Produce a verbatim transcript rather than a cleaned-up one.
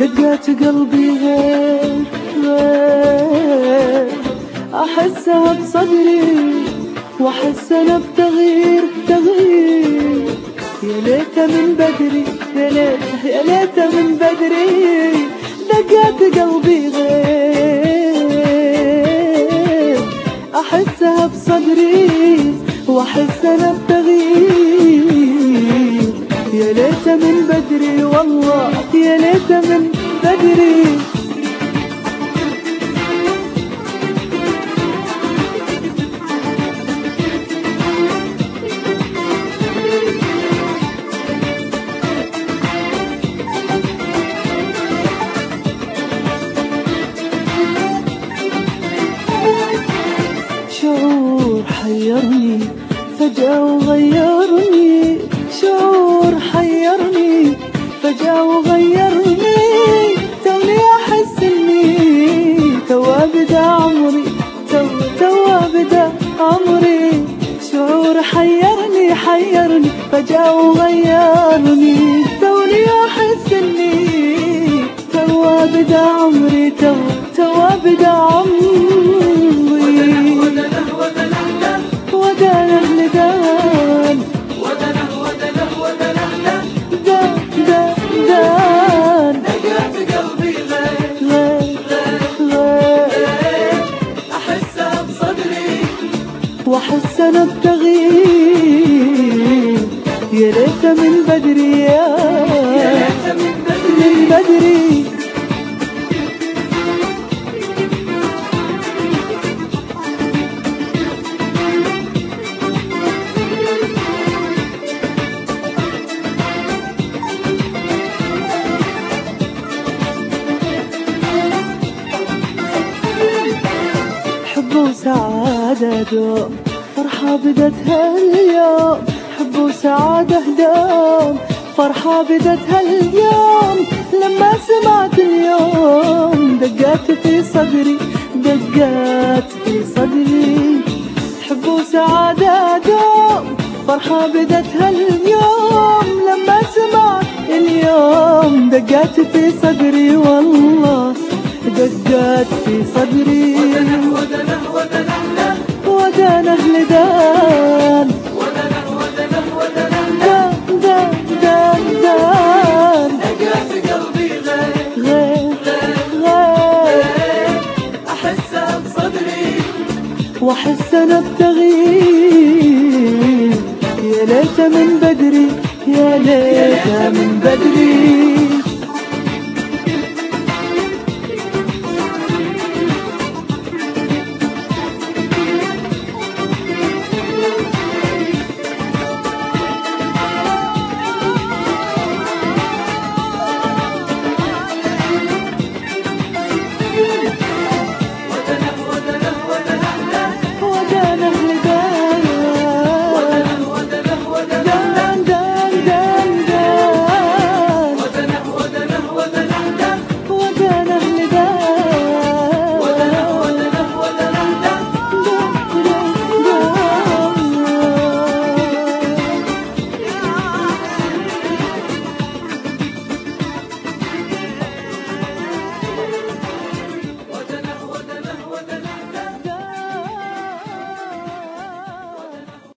دقات قلبي غير غير، أحسها بصدري وأحس أنا بتغيير تغيير. يا ليت من بدري، يا ليت يا ليت من بدري، دقات قلبي غير، أحسها بصدري وأحس أنا بتغيير. يا ليت من بدري والله، يا ليت من بدري. شعور حيرني فجأة وغيرني، شعور حيرني فجأة وغيرني. توني أحس إني توا بدا عمري، تو توا بدا عمري. شعور حيرني حيرني فجأة وغيرني. توني أحس إني توا بدا عمري، تو توا بدا عمري. ودانه لدان، ودنه ودنه ودنه دان دان دان، دقات قلبي غير غير غير، أحسها بصدري وأحس أنا بتغيير. يا ليت من بدري، يا ليت من بدري من بدري. حب وسعادة دوم، فرحة بدت هاليوم. حب وسعادة دوم، فرحة بدت هاليوم. لما سمعت اليوم دقات في صدري، دقات في صدري. حب وسعادة دوم، فرحة بدت هاليوم. لما سمعت اليوم دقات في صدري والله، دقات في صدري. ودنه ودنه ودانه لدان، ودنه ودنه ودنه دان دان دان دان، دقات قلبي غير غير غير، أحسها بصدري وأحس أنا بتغيير. يا ليت من بدري، يا ليت من بدري.